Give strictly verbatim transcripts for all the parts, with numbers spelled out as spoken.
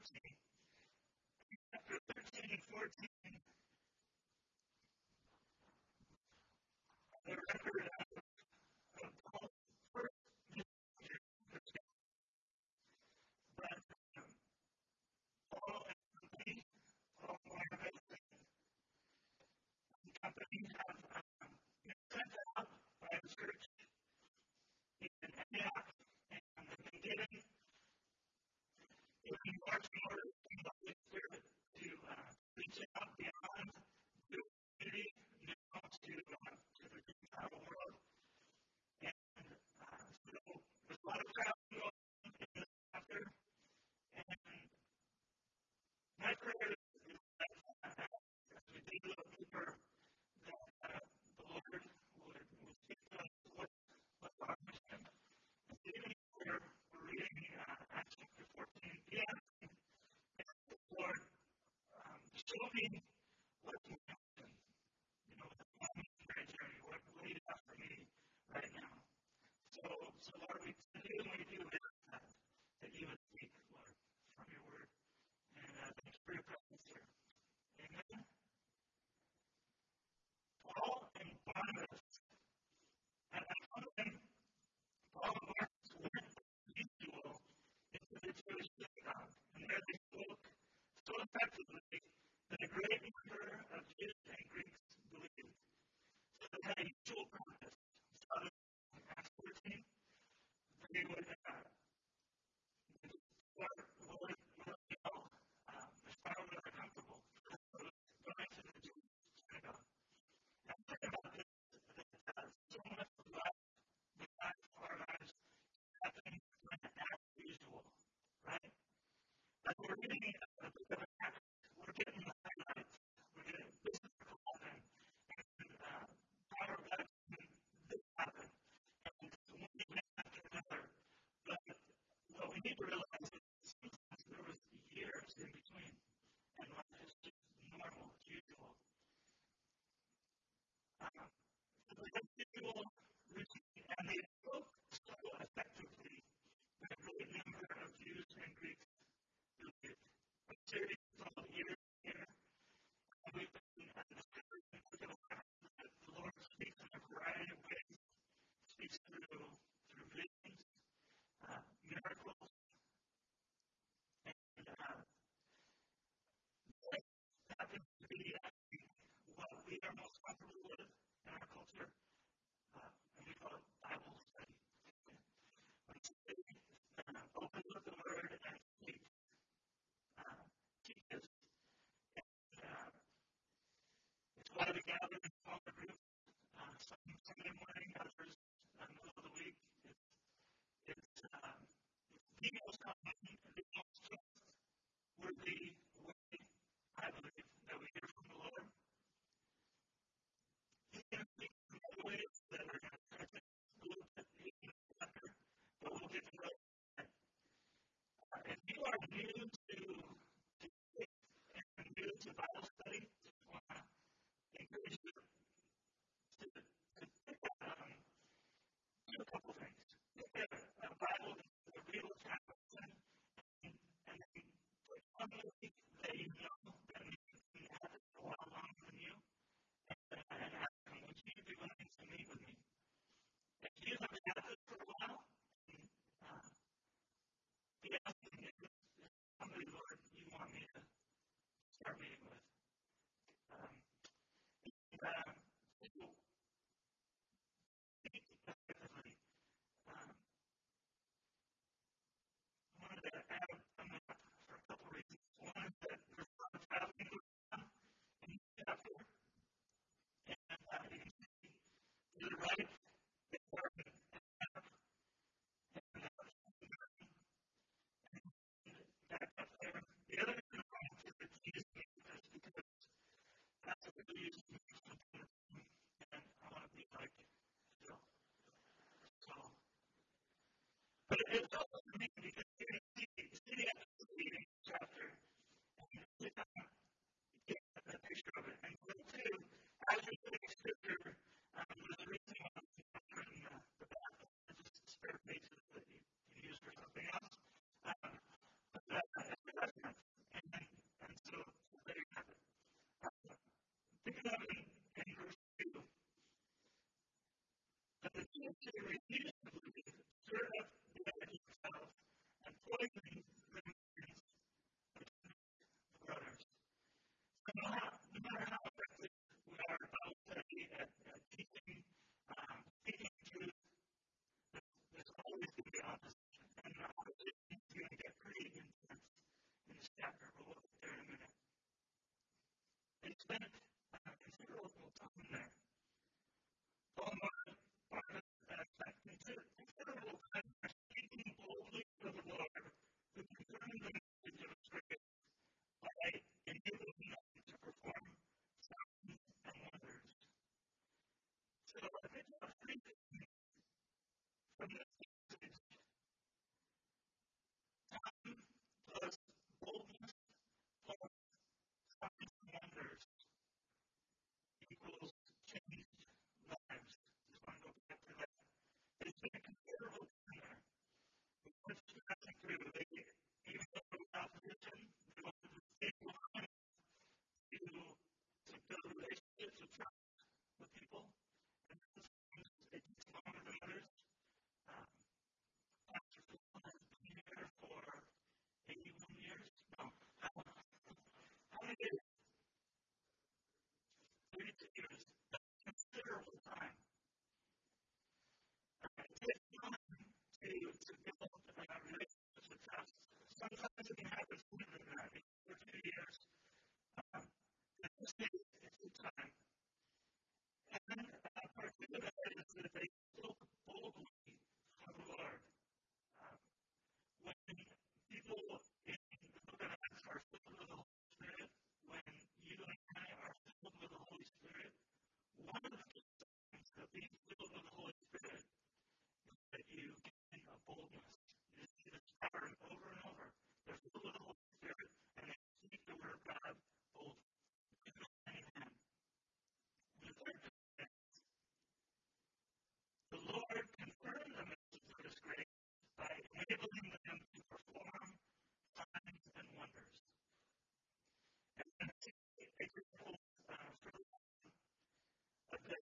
Chapter thirteen and fourteen, the record of, of Paul's first ministry, but um, Paul and company, Paul Barnabas and company have um, been sent out by the church in Antioch, and they've been given, given marching orders from the Holy Spirit to uh, reach out beyond the community, you know, to, uh, to the Gentile world. And uh, so there's a lot of traveling going on in this chapter. And my prayer is that uh, as we dig a little deeper, that uh, the Lord would, would speak to us what, what's our mission. And so even if we're, we're reading uh, Acts chapter fourteen, be asking the Lord um, to show me what's my mission. You know, what's my missionary journey? What, what do you have for me right now? So, so Lord, we do and we do ask that, that you would speak, Lord, from your word. And uh, thank you for your presence here. Amen. Paul and Barnabas, at that time, Paul and Barnabas went as usual into the Jewish synagogue, and there they spoke so effectively that a great number of Jews and Greeks believed. So they had a usual practice. So in Acts fourteen, they would uh, start with, with you know, um, they start where they're comfortable. So going to the Jewish synagogue. And think about this, that uh, so much of life, the life of our lives, happening as usual, right? As we're reading a book of Acts, we're getting the highlights. We're getting this is what happened, and uh, power of God, and this happened, and one event after another. But what we need to realize is sometimes there was years in between, and life is just normal, usual. Um, so the usual routine, and they spoke so effectively that a great number of Jews and Greeks believed. A series called Years Here, and we've been uh, discovering in the book of Acts that the Lord speaks in a variety of ways. Speaks through through visions, uh, miracles, and uh, this happens to be actually what we are most comfortable with in our culture, uh, and we call it Bible study. When somebody uh, opens up the Word and speaks, uh, teaches, and uh, it's why we gather in smaller groups. Uh, some Sunday morning, others in the middle of the week. It's it's um, it's the most common, the most trustworthy way, I believe, that we hear from the Lord. He can speak in other ways that we're going to try to look at in the chapter, but we'll get to that. Uh, if you are new to to faith and new to Bible study, just want to encourage you to, to pick up um, do a couple things. Pick a, a Bible that's a real translation, and, and then put somebody that you know that maybe has it a while longer than you, and, uh, and ask them, would you be willing to meet with me? If you haven't had this for a while, uh, be asking, is this somebody, Lord, you want me to start meeting with? Um, and, uh, so, effectively, um, I wanted to add a map for a couple reasons. One is that there's a lot of traveling going on in the chapter, and uh, you can see to the right, the garden and map, and uh, back up there. The other reason I wanted to use this because that's what we use sometimes, and I want to be like Phil. So, but it's also for me because you're going to see, see the activity in the chapter, and you see how you get that picture of it. And then two, as you're putting scripture, um, there's a reason why it's not in the, the back. It's just spare pages that you can use for something else. Um, but uh, that's my they refused to believe, stirred up the idea itself, and poisoned the minds of the brothers. So no, no matter how effective we are at Bible study, at, at teaching, um, speaking truth, there's, there's always going to be opposition. And the opposition is going to get pretty intense in this chapter. We'll look at there in a minute. They spent uh, considerable time there. Paul Martin, Barnabas, uh, spent considerable time speaking boldly for the Lord, who confirmed the message of his grace by enabling them to perform signs and wonders. So I think there are three things from this passage. Time plus boldness plus signs and wonders equals changed lives. Just want to go back to that. They spent considerable time there. We went passing through. They, even though there was opposition, they wanted to stay behind to, to build relationships with trust with people. And sometimes it takes longer than others. Um, Pastor Phil has been here for eighty-one years. No. How many years? thirty-two years. That's considerable time. Uh, it takes time to, to build uh, relationships with trust. Sometimes it can happen sooner than that. Maybe for two years. Um, in this case, it took time. And uh, part two of that is that they spoke boldly for the Lord. Um, when people in the book of Acts are filled with the Holy Spirit, when you and I are filled with the Holy Spirit, one of the signs of being filled with the Holy Spirit is that you gain a boldness. You see this pattern over and over. They're filled with the Holy Spirit, and they speak the word of God boldly. And the third thing, the Lord confirmed the message of his grace by enabling them to perform signs and wonders. And then examples uh, for of this.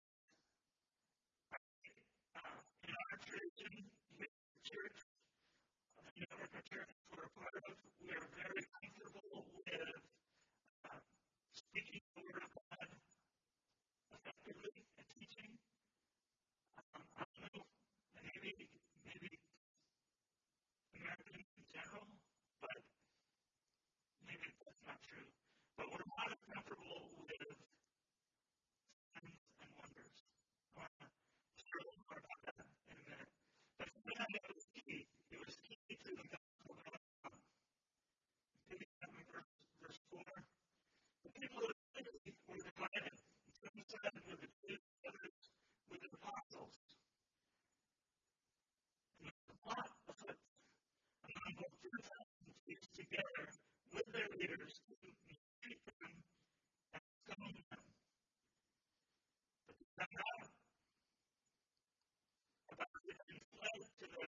Uh, in our tradition, with the church, the network of churches we're a part of, we are very comfortable with uh, speaking the word of God effectively and teaching. Um, I don't know, maybe, maybe Americans in general, but maybe that's not true. But we're not as comfortable with signs and wonders. I want to share a little more about that in a minute. But for them, it was key. It was key to the gospel going on. Picking up in verse, verse four, the people of the city were divided. Some side with the Jews, others with the apostles. And there was a plot afoot among both Gentiles and Jews together with their leaders to mistreat them and stone them. But they found out about it and fled to the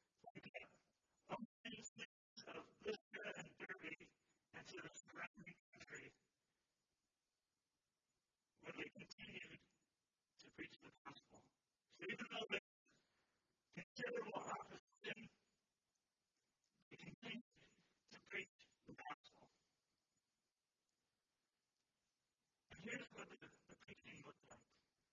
open cities of Lystra and Derbe and to the surrounding country, where they continued to preach the gospel. So even though they considerable opposition, they continued to preach the gospel. And here's what the, the preaching looked like.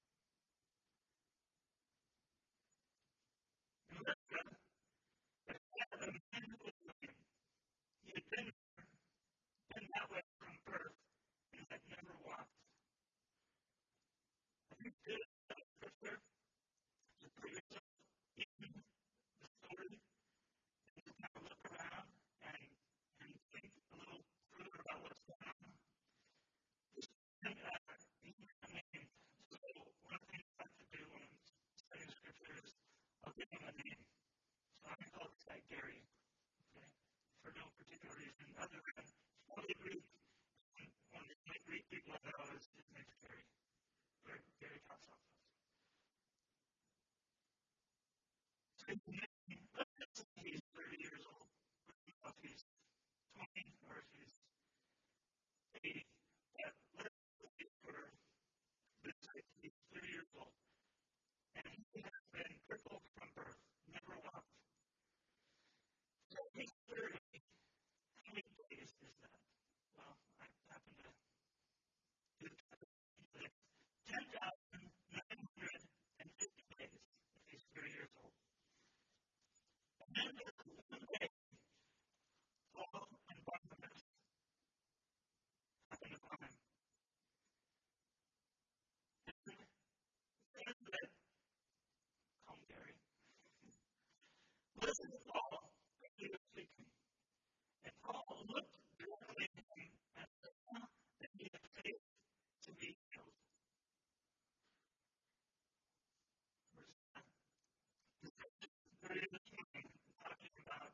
In Lystra, there sat a man who was lame. He had been, been that way from birth and had never walked. I think this uh, scripture to put yourself in the story and to kind of look around and, and think a little further about what's going on. This man, uh, he's not named. So one of the things I like to do when I'm studying scripture is I'll give him a name. So I'm going to call this guy Gary. Okay? For no particular reason other than he's probably Greek. And one of the only Greek people I know is his name's Gary. Gary, Gary Katsopoulos. So his name, let's just say he's thirty years old. I don't know if he's twenty or if he's eighty. But let's say for this sake, he's thirty years old. And he has been crippled then one day, Paul and Barnabas happened upon him. And said, calm Gary, listen to Paul as he was speaking. And Paul looked directly at him and saw that he had faith to be healed. Verse nine. Very this morning, talking about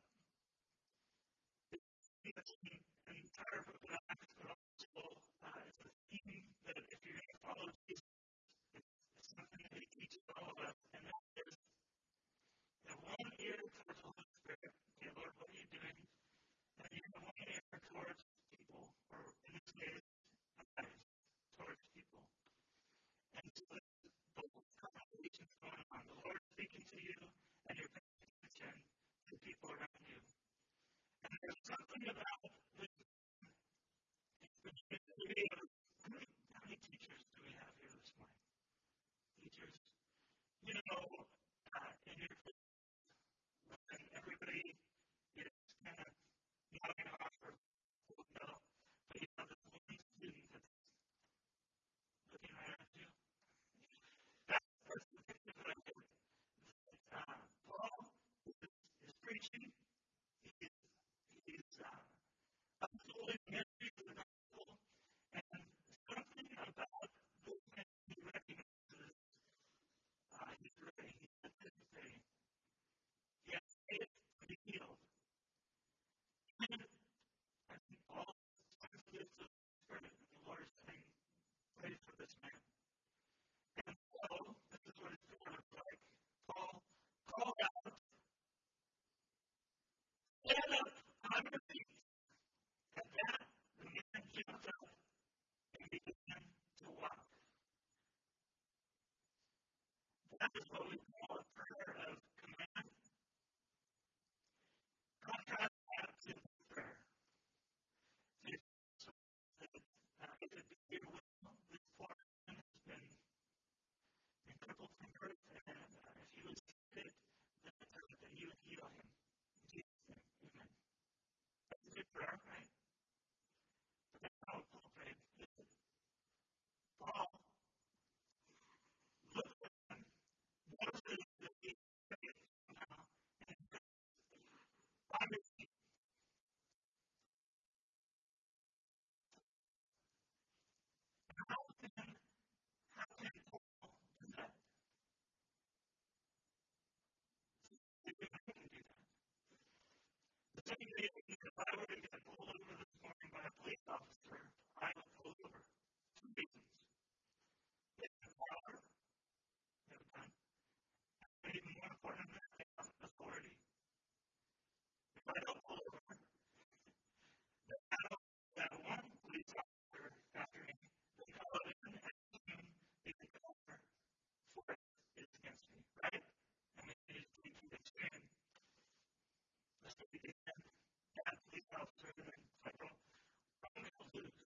the entire book of Acts, but also uh, it's a theme that if you're going to follow Jesus, it's, it's something that he teaches all of us, and that is that one ear towards the Holy Spirit. Okay, Lord, what are you doing? And you have one ear towards people, or in this case, eyes towards people. And so there's both conversations going on. The Lord is speaking to you, and you're paying attention to the people around you. And there's something about this. How many teachers do we have here this morning? Teachers, you know, uh, in your when everybody is kind of nodding off or no, but you know, this one student that's looking right at you. That's, that's the picture that I get. Uh, Paul is, is preaching. He's, he's uh, unfolding the mystery of the gospel, and something about this man he recognizes. Uh, he's ready. He's anticipating. He has faith to be healed. And I think Paul sensitive to the Spirit, and the Lord is saying, pray for this man. And so, this is what it's going to look like. Paul called out, stand up on your feet. At that, the man jumped up and began to walk. That is what we call a prayer of command. Contrast that to prayer. So, uh, if it be your will, this poor man has been and crippled from birth, and uh, if you would sit, then, uh, then you would heal him. In Jesus' name, amen. That's a good prayer, right? But that's not what Paul prayed. Paul looked at him, notices that he prayed somehow, and said, obviously, how can, how can Paul do that? If I can do that. The same reason if I were to get pulled over this morning by a police officer, I would pull over. Two reasons. They have power, they have gun. And even more important than that, they have authority. If I don't pull over, then I don't that one police officer after me, they call it in and assume they can cover force is against me, right? I mean, it is to the extreme. Let's say they can that police officer and then federal criminal lose.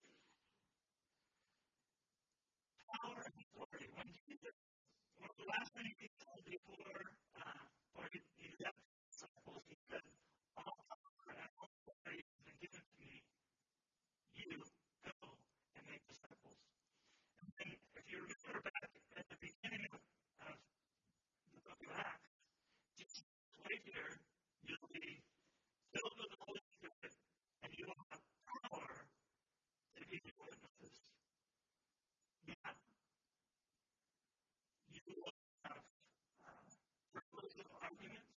Power and authority. When Jesus, one of the last things he told before, uh, or he, he left his disciples, he said, all power and all authority has been given to me. You go and make disciples. And then, if you remember back at the beginning of, of the book of Acts, Jesus right here, you'll be filled with the Holy Spirit, and you will have power to be the witnesses. Yeah, you will have uh, persuasive arguments.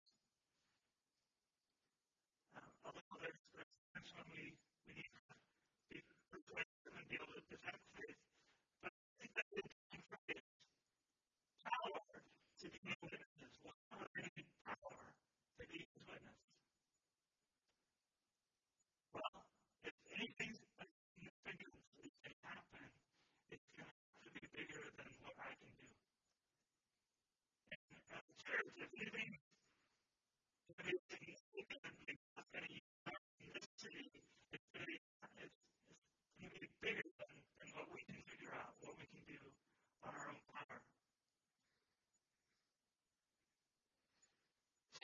Uh, although there's, there's times when we, we need to be persuasive and be able to defend faith, but I think that is faith. Power to be witnesses. Why would I need power to be his witness? Well, if anything significantly can happen, it's going to have to be bigger than what I can do. And as a church, if anything is significantly going to use in this city, it's going to be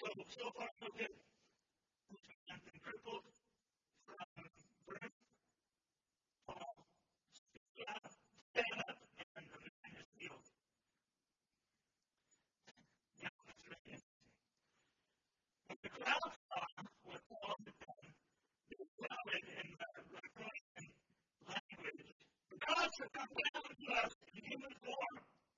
so far, so good. This man's been crippled from birth. Paul stood up, stand up, and the man is healed. Now, that's really interesting. When the crowd saw what Paul had done, they shouted in the Lycaonian language, "The gods have come down to us in human form."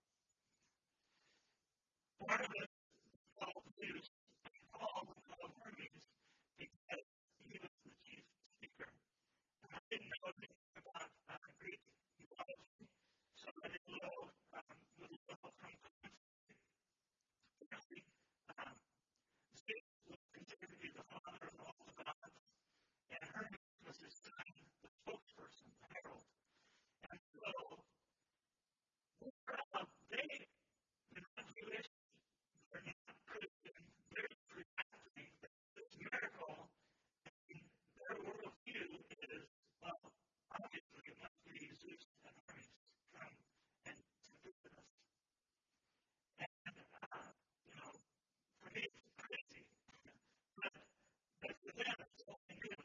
Barnabas called Zeus, and Paul was called Hermes, because he was the chief speaker. And I didn't know anything about uh, Greek mythology, so I didn't know um, was it all from apparently um, Zeus was considered to be the father of all the gods, and Hermes was his son, the spokesperson, the herald. And so, the crowd, they, they're not Jewish, they're not Christian, they're just reacting that this miracle in their worldview is, well, obviously it must be Zeus and Hermes come and to visit us. And, uh, you know, for me it's crazy, but, but for them it's something new.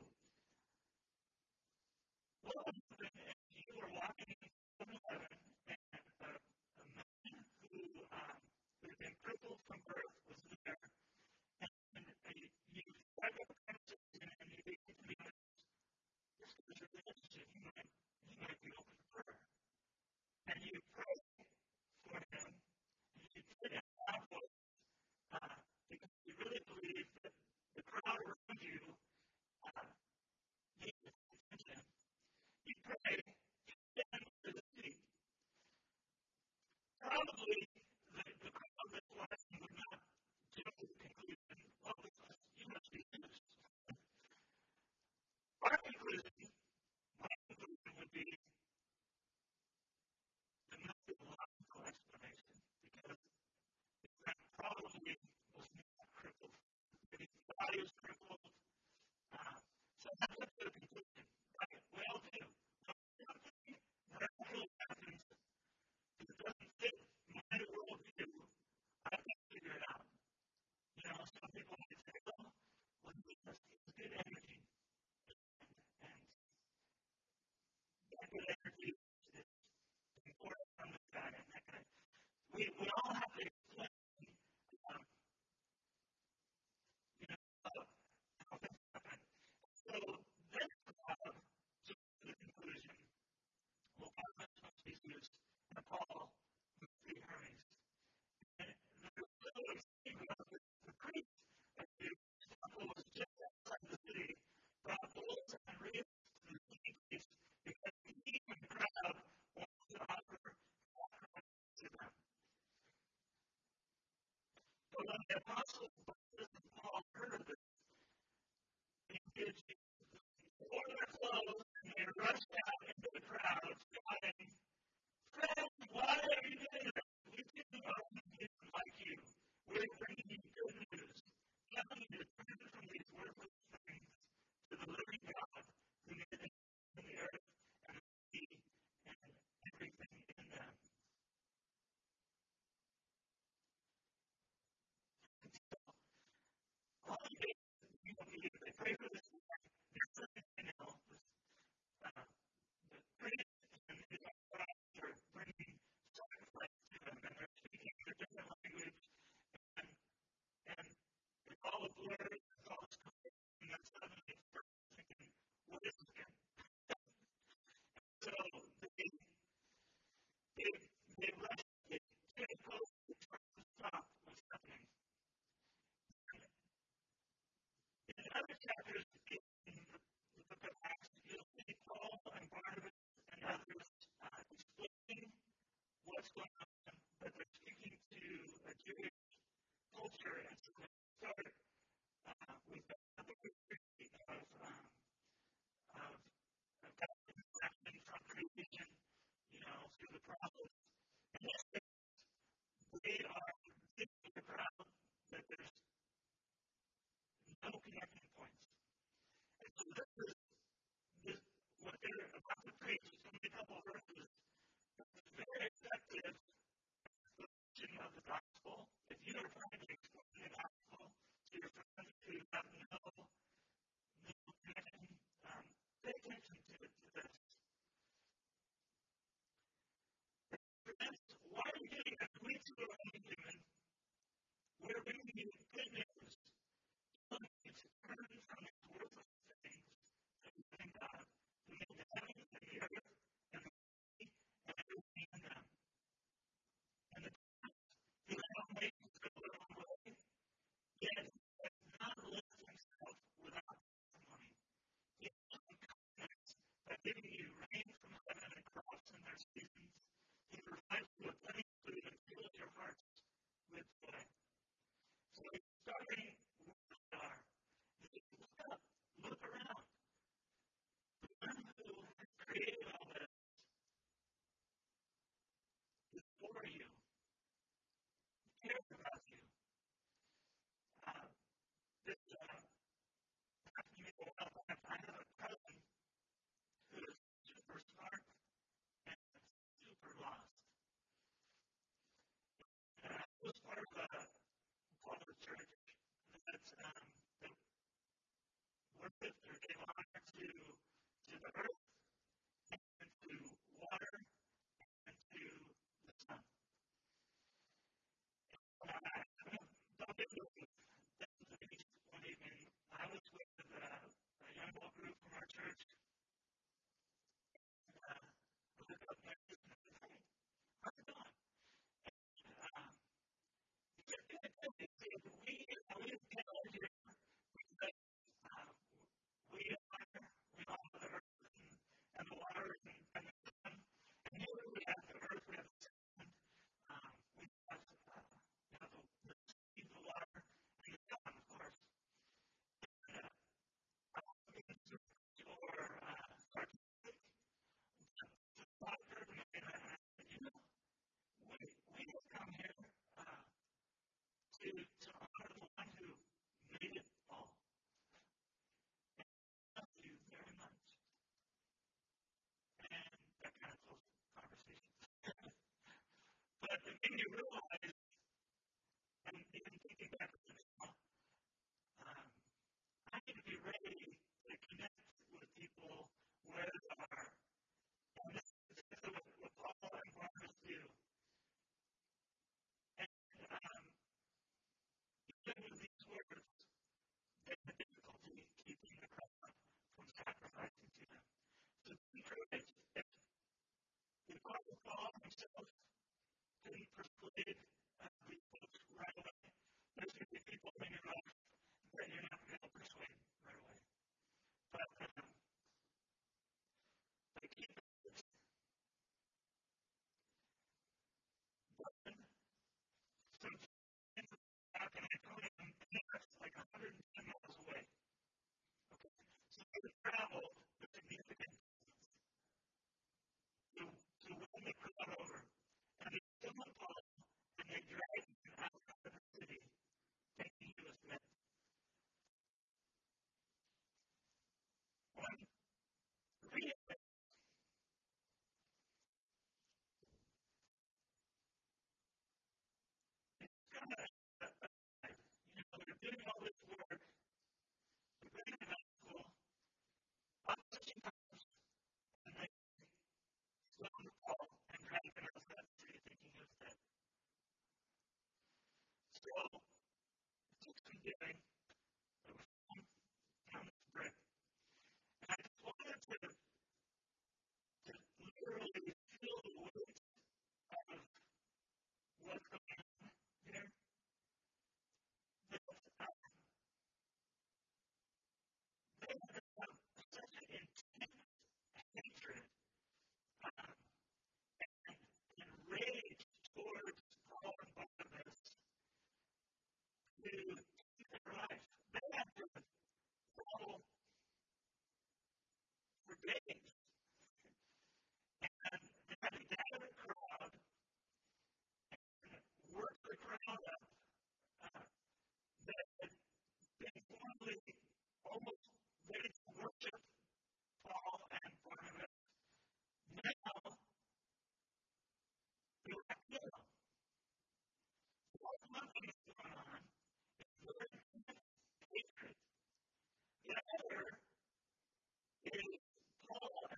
What would happen if you were walking in seven eleven and a, a man who, um, who had been crippled from birth was there, and, and you, you strike up a conversation and you begin to notice this guy's really interested. He might, he might be open to prayer. And you pray for him, and you pray in a loud voice, uh, because you really believe that the crowd around you uh, needs attention. You pray, you stand to the seat. Probably the, the crowd that's watching would not jump to the conclusion, well, this must, you must be Zeus. Our conclusion, my conclusion would be there must be a logical explanation, because that probably was not crippled. Maybe his body was crippled. Uh, so that's up to the conclusion. Right? We all do. When something miraculous happens that doesn't fit my worldview, I can't figure it out. You know, some people might say, well, well, he has good energy. And that good energy is important from this guy and that guy. We, we all have to explain, um, you know, uh, how things happen. So this crowd came to the conclusion, well, Barnabas must be Zeus, and Paul must be Hermes. And the so exciting was that the priest at the temple was just outside the city, brought bulls and reeds to the king priest, because he and the crowd wanted to offer sacrifices to them. But when the apostles Barnabas and Paul heard of this, they did tore their clothes and they rushed out into the crowd, shouting, "Friends, why are you doing this? We didn't know anyone like you. We're bringing you good news, telling you to turn from these worthless things to the living God who made the heavens and the earth and the sea and everything in them." All the days people believe, they pray for this guy. There's something they know. Uh, the priest and his crowds are bringing sacrifice to him, and they're speaking in a different language, and and it's all a blur, it's all this confusion, and then suddenly it's thinking, what is this again? So they they they rush, they get close, they try to stop what's happening. In other chapters in the, the book of Acts, you'll see Paul and Barnabas and others uh, explaining what's going on, but they're speaking to a Jewish culture, and so they start uh, with the history of, um, of, of God's interaction from creation, you know, through the prophets. And this, they are teaching the crowd that there's no connecting points. And so this is this, what they're about to preach. It's going to be a couple of verses. It's very effective explanation of the gospel. If you are trying to explain the gospel to wondering where they are. Look up, look around. The one who has created all this is for you. He cares about you. Uh, this uh, happened to me a while back. I have a cousin who is super smart and super lost. And I was part of a called a church that um, that worshiped or gave honor to to the earth and to water and to the sun. Uh, don't get me that's the beach one evening. I was with uh, a young adult group from our church. Uh, I looked up next to him and said, "Hey, how's it going?" Um, he said, "Good, good." He said, "We uh, we gathered here because um, we are we all the earth and, and the water and, and the sun. And here we have the earth, we have the sun, um, we have uh, you know the, the sea, the water, and the sun, of course." And, uh, I was looking to or uh, artistic, to thought occurred to me, and I I said, "You know, we we have come here uh, to to honor the one who made it all. Thank you very much." And that kind of closed the conversation. But it made me realize, and even thinking back to this, um, I need to be ready to connect with people where they are. And this is exactly what, what Paul and Barnabas do. And um, even with these words, they had difficulty keeping the crowd from sacrificing to them. So be encouraged. If the Apostle Paul himself couldn't persuade uh, these folks right away, there's going to be people in your life that you're not going to be able to persuade right away. But, um, but keep it. So back in Iconium, and that's like one hundred ten miles away. Okay, so they would travel a significant to to win the crowd over, and they kill Paul, and they drag him outside of the city, thinking he was dead. One reason is kind of you know they're doing all this work, they're bringing the gospel, opposition comes, and they kill Paul and drag him outside the city, thinking he was dead. So it's condemning. There was some down this bread. And I just wanted to, to literally feel the weight of what's going on here. That uh, they have such an intense hatred um, and, and rage towards Paul and Barnabas to keep their life. They had to follow for days. And they had to gather the crowd and work the crowd up. Uh, that had been formerly almost ready to worship Paul and Barnabas. Now they were at will. What's one thing that's going on is their hatred. The other is Paul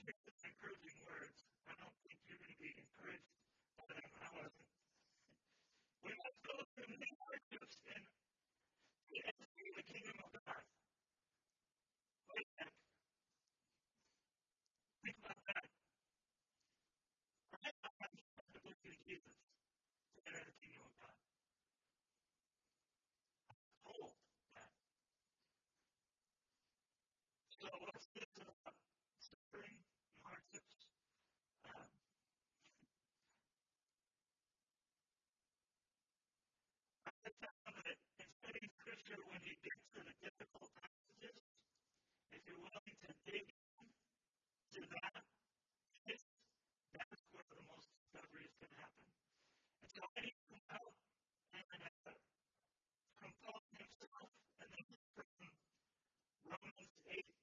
hear some encouraging words. I don't think you're going to be encouraged by them. I wasn't. We must go through many hardships and see the kingdom of God. Wait a minute. Think about that. I have to believe in Jesus to enter the kingdom of God. I'm told that. So what's this about suffering and hardships? Um, I found that in studying scripture, when you get to the difficult passages, if you're willing to dig into that, that's where the most discovery is going to happen. And so I need to help and uh, from Paul himself, and then from Romans eight.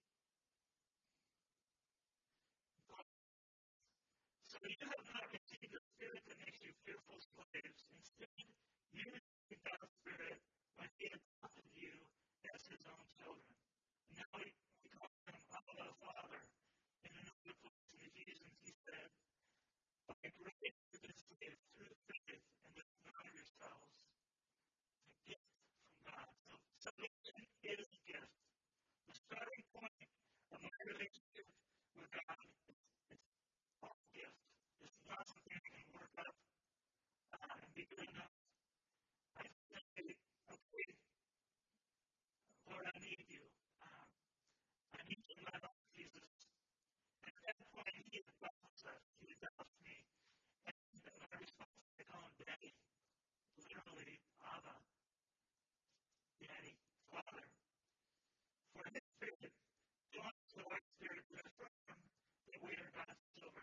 So you have not received the spirit that makes you fearful slaves. Instead, you received God's spirit when he adopted you as his own children. And now we, we call him Abba Father. In another place in Ephesians, he said, by grace you've been saved through faith, and this is not of yourselves. It's a gift from God. So salvation is a gift. The starting point of my relationship with God is it's all a gift. It's not something I can work up uh, and be good enough. I say, okay, Lord, I need you. Um, I need you in my life, Jesus. And at that point, he adopts us. He adopts me. And my response is to call him Daddy. Literally, Abba, Daddy, Father. For his spirit, John the Holy Spirit to affirm that we are God's children.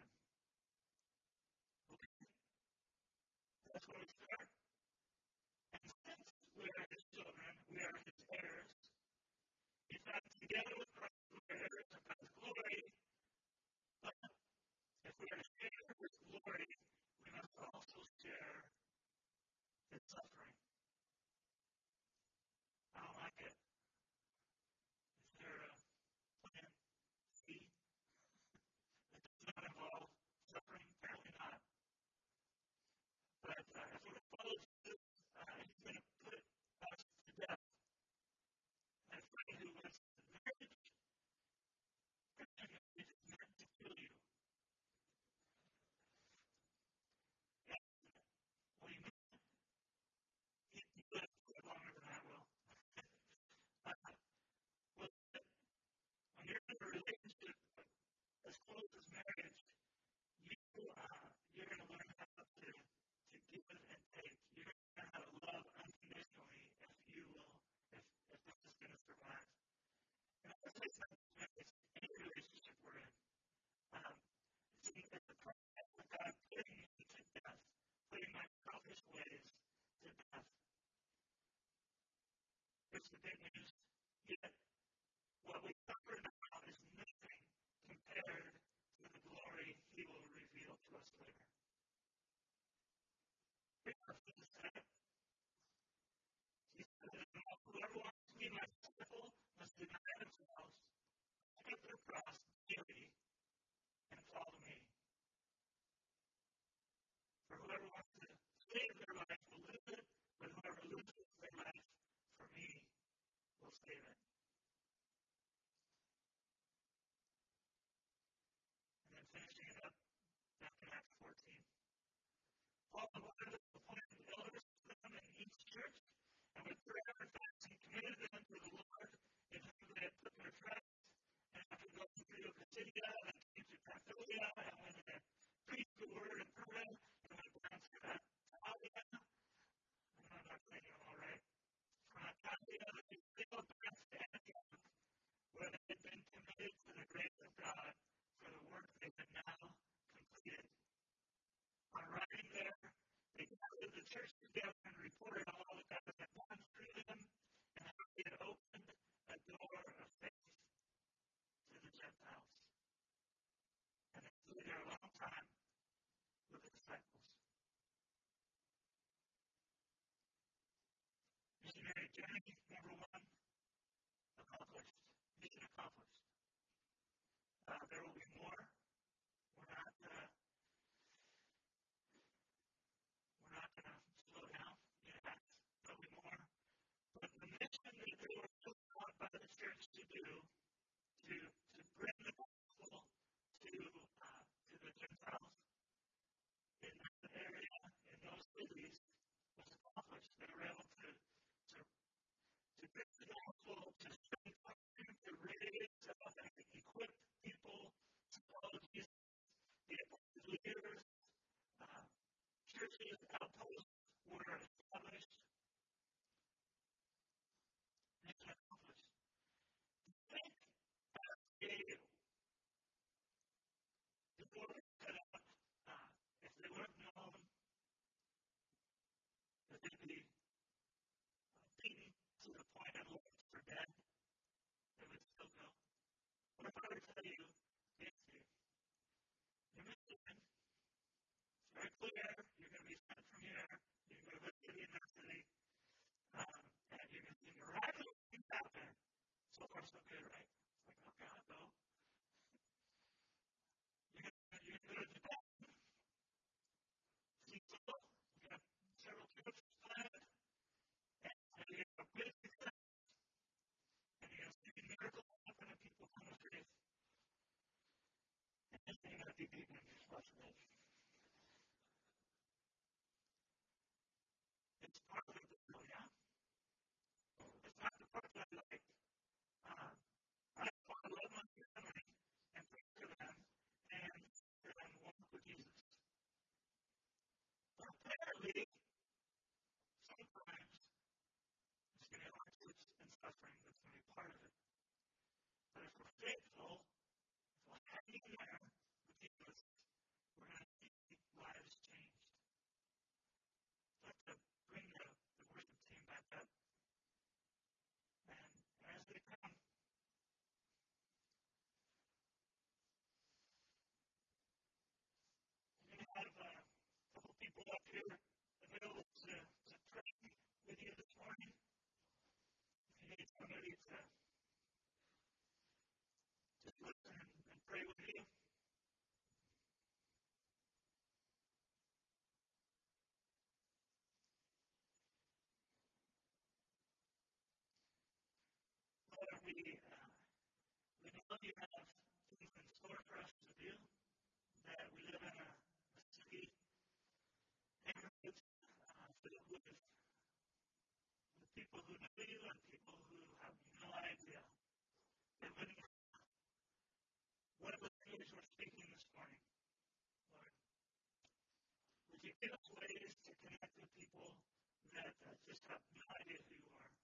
Okay? That's where we start. And since we are his children, we are his heirs. In fact, together with Christ, we are heirs of God's glory. But if we are to share his glory, we must also share his suffering. I don't like it. Is there a plan C that does not involve suffering? Apparently not. But uh, if we're to follow Jesus, uh, he's going to put us to death. And a friend who was marriage, Christian marriage is meant to kill you. And what he meant, he can do it longer than I will. Uh, well, when you're in a relationship as close as marriage, you, uh, you're going to learn how to, to give and take. You're going to learn how to love unconditionally if you will, if, if this is going to survive. And I would say it's not just marriage, any relationship we're in. Um, it's, it's the process of God putting me to death, putting my selfish ways to death. It's the big news. Yet, what we suffer now is nothing compared to the glory he will reveal to us later. Here's what Jesus said. He said, whoever wants to be my disciple must deny themselves, pick up their cross daily, and follow me. For whoever wants to save their life will lose it, but whoever loses their life for me will save it. And then finishing it up back in Acts fourteen. Paul and Barnabas appointed elders to them in each church, and with prayer and fasting committed them to the Lord in whom they had put their trust. And after going through Pisidia, they came to Pamphylia, and when they had preached the word in Perga, they went down to Attalia. I'm not saying it all right. From Attalia, they sailed back to Antioch, where they had been committed to the grace of God for the work they had now completed. On arriving there, they gathered the church together and reported all that God had done through them and how he had opened a door of faith to the Gentiles. And they stayed there a long time with the disciples. Missionary journey, number one, accomplished. Mission accomplished. Uh, there will be more. by the church to do to to bring the gospel to uh, to the Gentiles in that area, in those cities, was accomplished. They were able to to to bring the gospel, to strengthen, to raise up and equip people to follow Jesus. The leaders, uh, churches, outposts were established and accomplished. Think as a the Lord set up, uh, if they weren't known, that they'd be uh, beaten to the point of looking for dead, they would still go. What if I were to tell you, Nancy, you're Michigan, it's very clear, you're going to be sent from here, you're going to go to this city and that city, um, and you're going to see miraculous things happen. So far, so good, right? It's like, okay, I'll go. You're going to, you're going to go to Japan, see Seoul, you got several trips planned, and you're going to have great success, and you're going to see miracles happen and people come to faith. And then you're going to be beaten left and right. It's part of the deal, yeah? It's not the part that I like. Um, I want to love my family and pray for them and then walk with Jesus. But apparently, sometimes it's going to be hardships and suffering that's going to be part of it. But if we're faithful, if we're hanging in there with Jesus, we're going to see lives changed. I'd like to bring the, the worship team back up. And as they come, we're going to have uh, a couple people up here available to, to pray with you this morning. If you need somebody to just listen and, and pray with you. Lord, we, uh, we know you have things in store for us to do, that we live in a, a city, neighborhoods, uh, filled with, with people who know you and people who have no idea. They're living what it was we're speaking this morning, Lord. Would you give us ways to connect with people that uh, just have no idea who you are?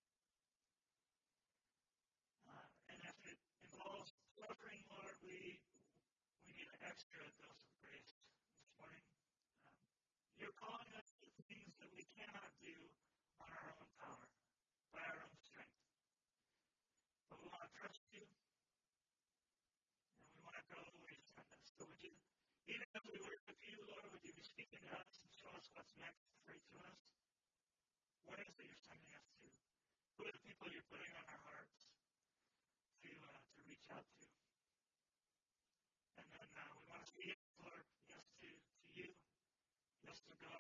Uh, and if it involves suffering, Lord, we we need an extra dose of grace this morning. Um, you're calling us to things that we cannot do on our own power, by our own strength. But we want to trust you, and we want to go the way you send us. So would you, even as we work with you, Lord, would you be speaking to us and show us what's next for each of us? What is it you're sending us to? Who are the people you're putting on our hearts to uh, to reach out to? And then uh, we want to say yes, Lord, yes to, to you, yes to go